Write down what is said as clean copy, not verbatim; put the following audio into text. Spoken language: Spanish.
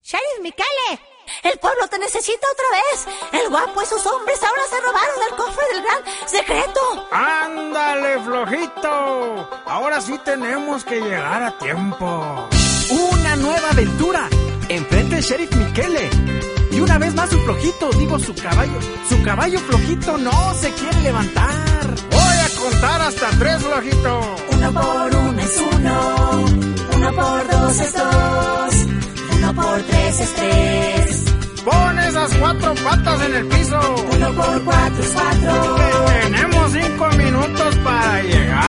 Sheriff Michele, el pueblo te necesita otra vez. El guapo y sus hombres ahora se robaron el cofre del gran secreto. ¡Ándale, flojito! Ahora sí tenemos que llegar a tiempo. ¡Una nueva aventura! Enfrente el Sheriff Michele. Y una vez más su flojito, digo su caballo flojito no se quiere levantar. Voy a contar hasta 3, flojito. 1 por 1 es 1, 1 por 2 es 2, 1 por 3 es 3. Pon esas 4 patas en el piso. 1 por 4 es 4. Tenemos 5 minutos para llegar.